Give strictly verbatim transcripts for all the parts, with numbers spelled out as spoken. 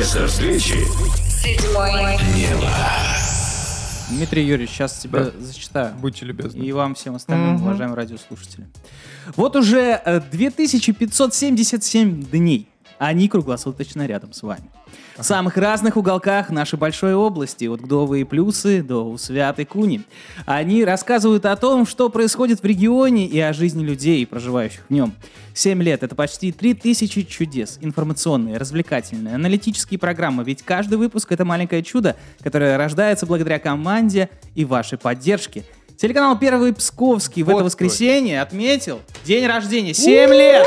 До встречи. Седьмое небо. Дмитрий Юрьевич, сейчас тебя Да. зачитаю. Будьте любезны. И вам всем остальным, Мгм. уважаемые радиослушатели. Вот уже э, две тысячи пятьсот семьдесят семь дней. Они круглосуточно рядом с вами. В самых разных уголках нашей большой области, от Гдовые Плюсы до Усвятой Куни. Они рассказывают о том, что происходит в регионе и о жизни людей, проживающих в нем. Семь лет — это почти три тысячи чудес. Информационные, развлекательные, аналитические программы. Ведь каждый выпуск — это маленькое чудо, которое рождается благодаря команде и вашей поддержке. Телеканал «Первый Псковский» в Вот это воскресенье отметил день рождения. Семь лет!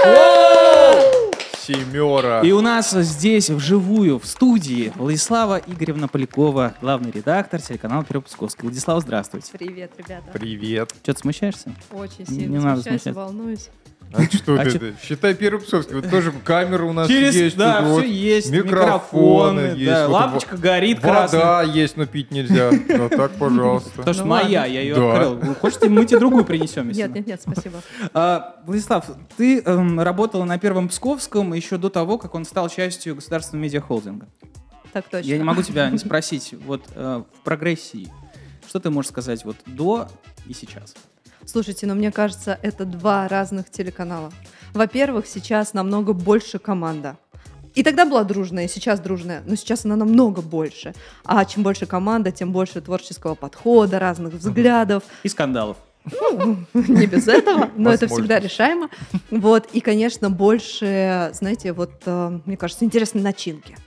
Семера. И у нас здесь вживую, в студии, Владислава Игоревна Полякова, главный редактор телеканала «Первый Псковский». Владислава, здравствуйте. Привет, ребята. Привет. Что, ты смущаешься? Очень Не сильно надо смущаюсь, смущаться. волнуюсь. А что А ты? чё- это? Считай, Первый Псковский. Вот тоже камера у нас Через, есть. да, тут все вот есть, микрофоны есть. да, вот лампочка горит Вода красная. есть, но пить нельзя. Ну так, пожалуйста. Потому что Ну моя, ладно. я ее Да. открыл. Вы хотите, мы тебе другую принесем? если Нет, мы? нет, нет, спасибо. А, Владислав, ты эм, работала на Первом Псковском еще до того, как он стал частью государственного медиахолдинга. Так точно. Я не могу тебя не спросить, вот э, в прогрессии, что ты можешь сказать вот до и сейчас? Слушайте, но мне кажется, это два разных телеканала. Во-первых, сейчас намного больше команда. И тогда была дружная, и сейчас дружная, но сейчас она намного больше. А чем больше команда, тем больше творческого подхода, разных взглядов. И скандалов. Ну, не без этого, но это Возможно. всегда решаемо. Вот, и, конечно, больше, знаете, вот, э, мне кажется, интересной начинки.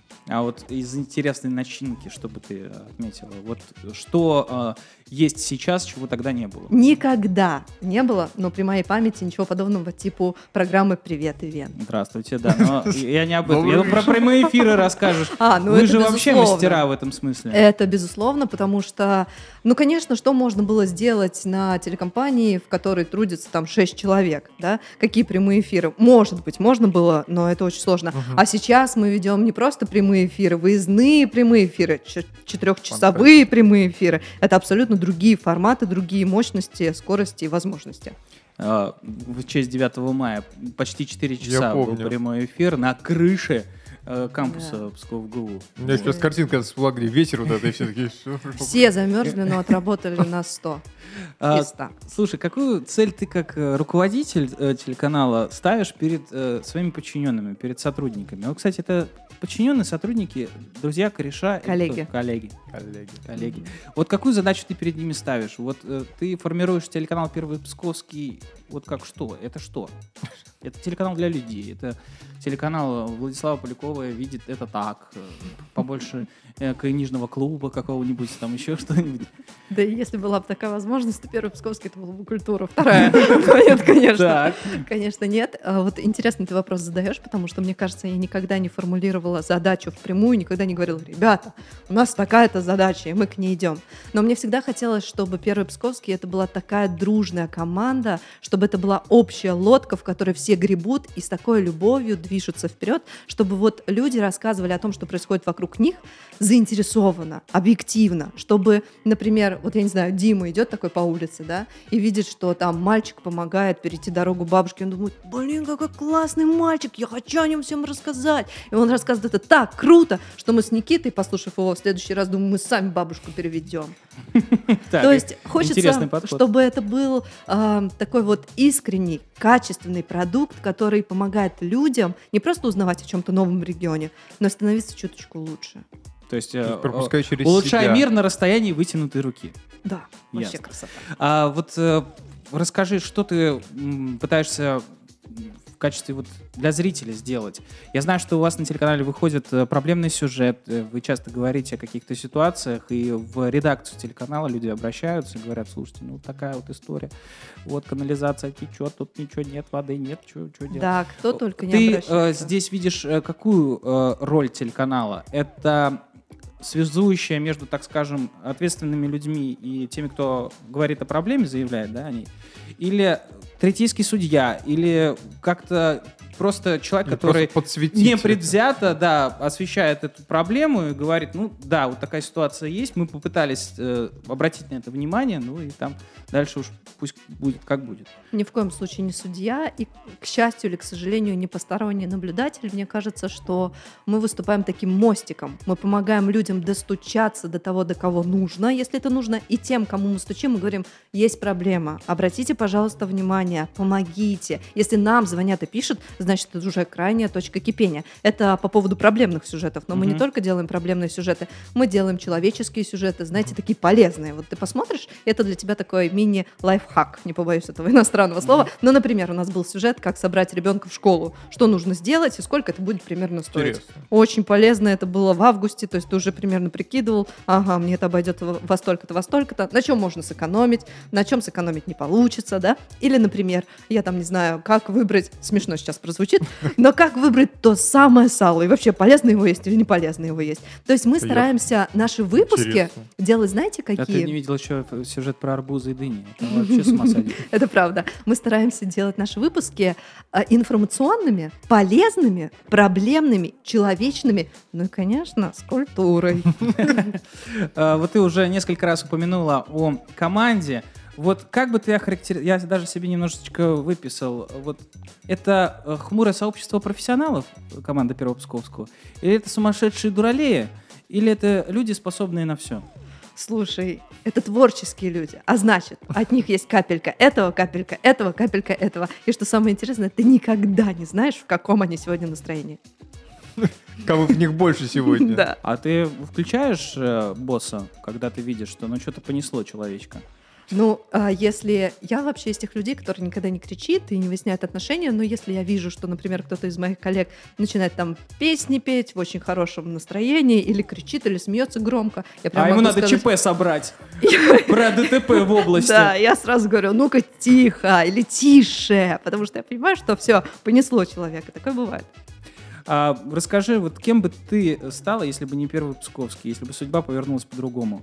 А вот из интересной начинки, что бы ты э, отметила, вот что э, есть сейчас, чего тогда не было? Никогда не было, но при моей памяти ничего подобного типа программы «Привет, Ивен». Здравствуйте, да, но я не об этом. Я Добрый про прямые эфиры расскажешь. А, ну Вы это же вообще безусловно. мастера в этом смысле. Это безусловно, потому что, ну, конечно, что можно было сделать на телекомпании, в которой трудится там шесть человек, да? Какие прямые эфиры? Может быть, можно было, но это очень сложно. А сейчас мы ведем не просто прямые эфиры, выездные прямые эфиры, ч- четырехчасовые прямые эфиры. Это абсолютно другие форматы, другие мощности, скорости и возможности. А, В честь девятого мая почти четыре часа был помню. прямой эфир на крыше э, кампуса Псков ГУ. У меня сейчас картинка всплыла, где ветер вот это, и все такие... Все замерзли, но отработали на сто. А, Из ста. Слушай, какую цель ты как э, руководитель э, телеканала ставишь перед э, своими подчиненными, перед сотрудниками? Ну, кстати, это подчиненные, сотрудники, друзья, кореша. и Коллеги. кто? Коллеги. Коллеги. Коллеги. Вот какую задачу ты перед ними ставишь? Вот э, ты формируешь телеканал «Первый Псковский», вот как что? Это что? Это телеканал для людей. Это телеканал Владислава Полякова видит это так. э, Побольше э, книжного клуба какого-нибудь, там еще что-нибудь. Да и если была бы такая возможность, то первый Псковский это была бы культура, вторая. Нет, конечно. Так. Конечно, нет. А вот интересный ты вопрос задаешь, потому что, мне кажется, я никогда не формулировала задачу впрямую, никогда не говорила: ребята, у нас такая-то задача, и мы к ней идем. Но мне всегда хотелось, чтобы первый Псковский это была такая дружная команда, чтобы это была общая лодка, в которой все гребут и с такой любовью движутся вперед, чтобы вот люди рассказывали о том, что происходит вокруг них, заинтересованно, объективно, чтобы, например, вот я не знаю, Дима идет такой по улице, да, и видит, что там мальчик помогает перейти дорогу бабушке, он думает: блин, какой классный мальчик, я хочу о нем всем рассказать. И он рассказывает это так круто, что мы с Никитой, послушав его в следующий раз, думаем, мы сами бабушку переведем. Так, То есть хочется, интересный подход. чтобы это был э, такой вот искренний, качественный продукт, который помогает людям не просто узнавать о чем-то новом в регионе, но и становиться чуточку лучше. То есть э, Пропускай через улучшая себя. мир на расстоянии вытянутой руки. Да, вообще Ясно. красота. А вот э, расскажи, что ты м, пытаешься в качестве вот для зрителя сделать. Я знаю, что у вас на телеканале выходит э, проблемный сюжет, э, вы часто говорите о каких-то ситуациях, и в редакцию телеканала люди обращаются и говорят: слушайте, ну такая вот история, вот канализация течет, тут ничего нет, воды нет, что делать? Да, кто только не Ты э, обращается. здесь видишь э, какую э, роль телеканала? Это связующая между, так скажем, ответственными людьми и теми, кто говорит о проблеме, заявляет, да, они, или третейский судья, или как-то просто человек, Ну, который просто подсветить не это. предвзято, да, освещает эту проблему и говорит, ну да, вот такая ситуация есть, мы попытались э, обратить на это внимание, ну и там дальше уж пусть будет как будет. Ни в коем случае не судья, и, к счастью или к сожалению, не посторонний наблюдатель. Мне кажется, что мы выступаем таким мостиком. Мы помогаем людям достучаться до того, до кого нужно, если это нужно, и тем, кому мы стучим, мы говорим, есть проблема, обратите, пожалуйста, внимание, помогите. Если нам звонят и пишут, значит, это уже крайняя точка кипения. Это по поводу проблемных сюжетов, но мы не Мгм. только делаем проблемные сюжеты, мы делаем человеческие сюжеты, знаете, такие полезные. Вот ты посмотришь, это для тебя такой мини-лайфхак, не побоюсь этого иностранного слова. Но, например, у нас был сюжет, как собрать ребенка в школу, что нужно сделать и сколько это будет примерно стоить. Интересно. Очень полезно, это было в августе, то есть ты уже примерно прикидывал, ага, мне это обойдет во во столько-то, во столько-то, на чем можно сэкономить, на чем сэкономить не получится, да? Или, например, я там не знаю, как выбрать, смешно сейчас прозвучит, но как выбрать то самое сало, и вообще полезно его есть или не полезно его есть. То есть мы Я- стараемся наши выпуски Интересно. делать, знаете, А ты какие? не видел еще сюжет про арбузы и дыни? Это вообще с ума сойти. Это правда. Мы стараемся делать наши выпуски а, информационными, полезными, проблемными, человечными, ну и, конечно, с культурой. А, Вот ты уже несколько раз упомянула о команде. Вот как бы ты охарактеризовал, я даже себе немножечко выписал, вот это э, хмурое сообщество профессионалов, команда Первого Псковского, или это сумасшедшие дуралеи, или это люди, способные на все? Слушай, это творческие люди, а значит, от них есть капелька этого, капелька этого, капелька этого. И что самое интересное, ты никогда не знаешь, в каком они сегодня настроении. Кого в них больше сегодня? Да. А ты включаешь э, босса, когда ты видишь, что ну что-то понесло человечка? Ну, а если я вообще из тех людей, которые никогда не кричит и не выясняет отношения, но если я вижу, что, например, кто-то из моих коллег начинает там песни петь в очень хорошем настроении, или кричит, или смеется громко, я прям А ему могу надо сказать- ЧП собрать про ДТП в области. Да, я сразу говорю, ну-ка тихо или тише, потому что я понимаю, что все, понесло человека. Такое бывает. А, расскажи, вот кем бы ты стала, если бы не Первый Псковский, если бы судьба повернулась по-другому?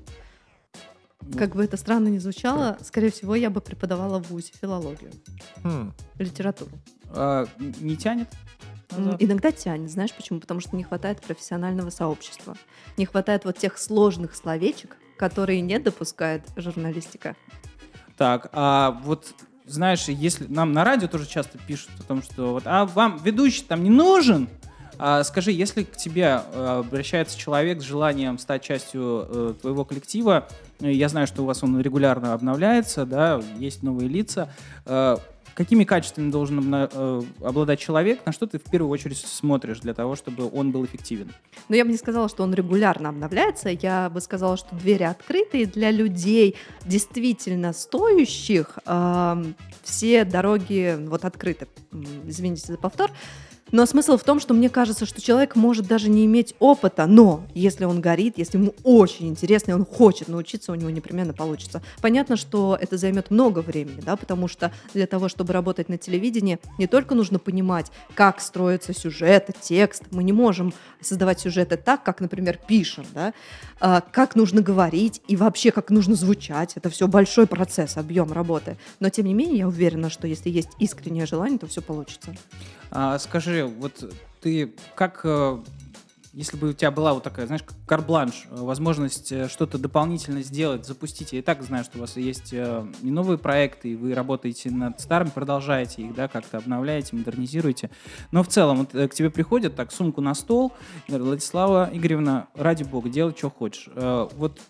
Как бы это странно ни звучало, скорее всего, я бы преподавала в вузе филологию, Хм. литературу. А, не тянет? М, назад? Иногда тянет, знаешь почему? Потому что не хватает профессионального сообщества. Не хватает вот тех сложных словечек, которые не допускает журналистика. Так, а вот знаешь, если нам на радио тоже часто пишут о том, что вот, а вам ведущий там не нужен? А скажи, если к тебе э, обращается человек с желанием стать частью э, твоего коллектива, э, я знаю, что у вас он регулярно обновляется, да, есть новые лица, э, какими качествами должен обна- э, обладать человек, на что ты в первую очередь смотришь для того, чтобы он был эффективен? Но я бы не сказала, что он регулярно обновляется. Я бы сказала, что двери открыты и для людей действительно стоящих. эм, все дороги вот открыты. М, Извините за повтор. Но смысл в том, что мне кажется, что человек может даже не иметь опыта, но если он горит, если ему очень интересно, и он хочет научиться, у него непременно получится. Понятно, что это займет много времени, да, потому что для того, чтобы работать на телевидении, не только нужно понимать, как строится сюжет, текст, мы не можем создавать сюжеты так, как, например, пишем, да, а, как нужно говорить и вообще как нужно звучать. Это все большой процесс, объем работы. Но, тем не менее, я уверена, что если есть искреннее желание, то все получится. А, скажи, вот ты как, э, если бы у тебя была вот такая, знаешь, как карт-бланш, э, возможность э, что-то дополнительно сделать, запустить, я и так знаю, что у вас есть э, и новые проекты, и вы работаете над старыми, продолжаете их, да, как-то обновляете, модернизируете, но в целом вот, э, к тебе приходят, так, сумку на стол, и говорят, Владислава Игоревна, ради бога, делай, что хочешь. Э, вот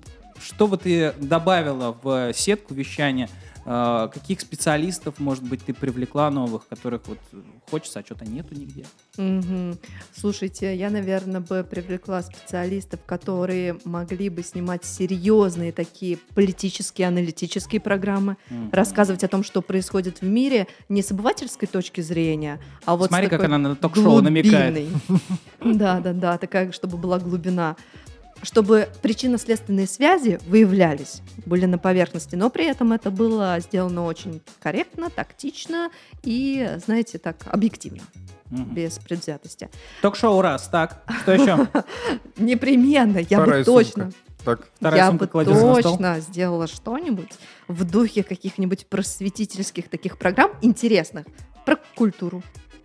что бы ты добавила в сетку вещания, э, каких специалистов, может быть, ты привлекла новых, которых вот хочется, а что-то нету нигде? Мгм. Слушайте, я, наверное, бы привлекла специалистов, которые могли бы снимать серьезные такие политические, аналитические программы, Мгм. рассказывать о том, что происходит в мире, не с обывательской точки зрения, а вот Смотри, с как такой она на ток-шоу намекает. глубинной. Да, да, да, такая, чтобы была глубина. Чтобы причинно-следственные связи выявлялись, были на поверхности, но при этом это было сделано очень корректно, тактично и, знаете, так, объективно, Мгм. без предвзятости. Ток-шоу раз, так. Что еще? Непременно, я Вторая бы точно, сумка. Так, Вторая я сумка бы кладется на стол. точно сделала что-нибудь в духе каких-нибудь просветительских таких программ интересных про культуру,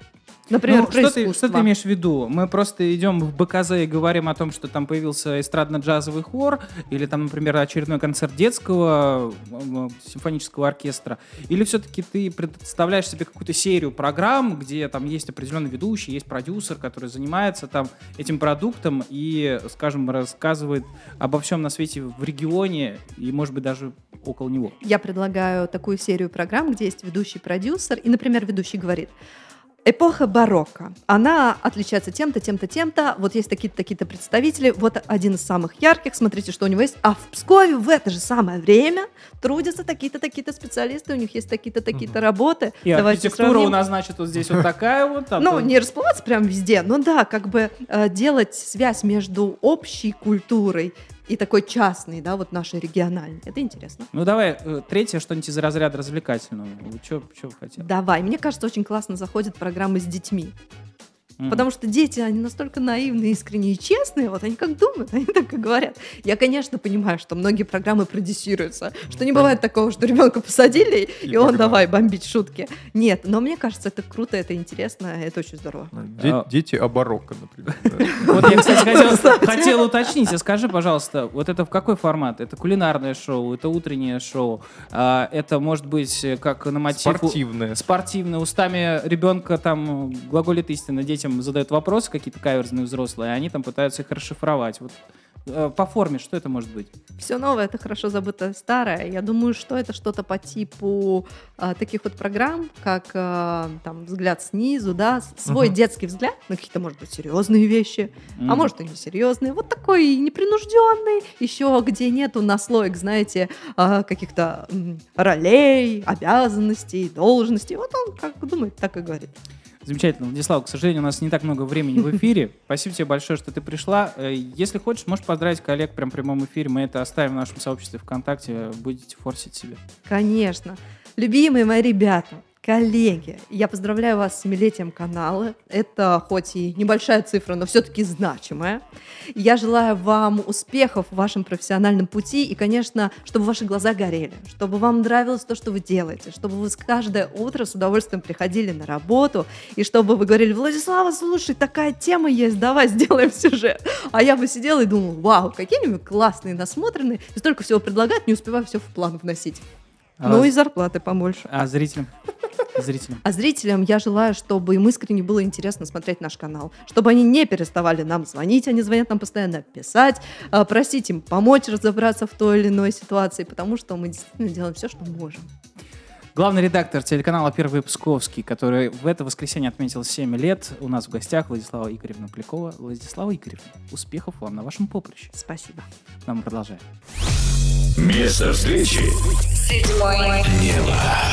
Например, Ну, про что, ты, искусство. что ты имеешь в виду? Мы просто идем в БКЗ и говорим о том, что там появился эстрадно-джазовый хор, или там, например, очередной концерт детского э, симфонического оркестра, или все-таки ты представляешь себе какую-то серию программ, где там есть определенный ведущий, есть продюсер, который занимается там этим продуктом и, скажем, рассказывает обо всем на свете в регионе и, может быть, даже около него? Я предлагаю такую серию программ, где есть ведущий продюсер, и, например, ведущий говорит: эпоха барокко. Она отличается тем-то, тем-то, тем-то. Вот есть такие-то, такие-то представители. Вот один из самых ярких. Смотрите, что у него есть. А в Пскове в это же самое время трудятся такие-то, такие-то специалисты. У них есть такие-то, такие-то работы. И Давайте архитектура сравним. у нас, значит, вот здесь вот такая вот. а Ну, то- не расплываться прям везде, но да, как бы э, делать связь между общей культурой и такой частной, да, вот нашей региональной. Это интересно. Ну давай, э, третье, что-нибудь из разряда развлекательного. Что вы хотели? Давай. Мне кажется, очень классно заходят программы с детьми. Мгм. Потому что дети, они настолько наивные, искренние и честные, вот они как думают, они так и говорят. Я, конечно, понимаю, что многие программы продюсируются, что не бывает такого, что ребенка посадили, и, И он погнал. давай бомбить шутки. Нет, но мне кажется, это круто, это интересно, это очень здорово. Де- А. Дети о барокко, например. да. Вот я, кстати, хотел, хотел уточнить. А скажи, пожалуйста, вот это в какой формат? Это кулинарное шоу, это утреннее шоу, а, это может быть э, как на мотив... Спортивное. Спортивное. Устами ребенка там глаголит истина, детям задают вопросы какие-то каверзные взрослые, а они там пытаются их расшифровать. Вот э, по форме что это может быть? Все новое — это хорошо забытое старое. Я думаю, что это что-то по типу а, таких вот программ, как а, там «Взгляд снизу», да, с- свой Мгм. детский взгляд на какие-то, может быть, серьезные вещи, а Мгм. может и несерьезные. Вот такой непринужденный, еще где нету наслоек, знаете, а, каких-то м, ролей, обязанностей, должностей. Вот он как думает, так и говорит. Замечательно. Владислав, к сожалению, у нас не так много времени в эфире. Спасибо тебе большое, что ты пришла. Э, Если хочешь, можешь поздравить коллег прям в прямом эфире. Мы это оставим в нашем сообществе ВКонтакте. Будете форсить себе. Конечно. Любимые мои ребята, коллеги, я поздравляю вас с семилетием канала. Это хоть и небольшая цифра, но все-таки значимая. Я желаю вам успехов в вашем профессиональном пути и, конечно, чтобы ваши глаза горели, чтобы вам нравилось то, что вы делаете, чтобы вы с- каждое утро с удовольствием приходили на работу, и чтобы вы говорили: Владислава, слушай, такая тема есть, давай сделаем сюжет. А я бы сидела и думала: вау, какие они классные, насмотренные, и столько всего предлагают, не успеваю все в план вносить. А Ну вас- и зарплаты побольше. А зрителям? Зрителям. А зрителям я желаю, чтобы им искренне было интересно смотреть наш канал, чтобы они не переставали нам звонить, они звонят нам постоянно, писать, а, просить им помочь разобраться в той или иной ситуации, потому что мы действительно делаем все, что можем. Главный редактор телеканала «Первый Псковский», который в это воскресенье отметил семь лет, у нас в гостях Владислава Игоревна Кликова. Владислава Игоревна, успехов вам на вашем поприще. Спасибо. Нам продолжаем. Место встречи Седьмое небо.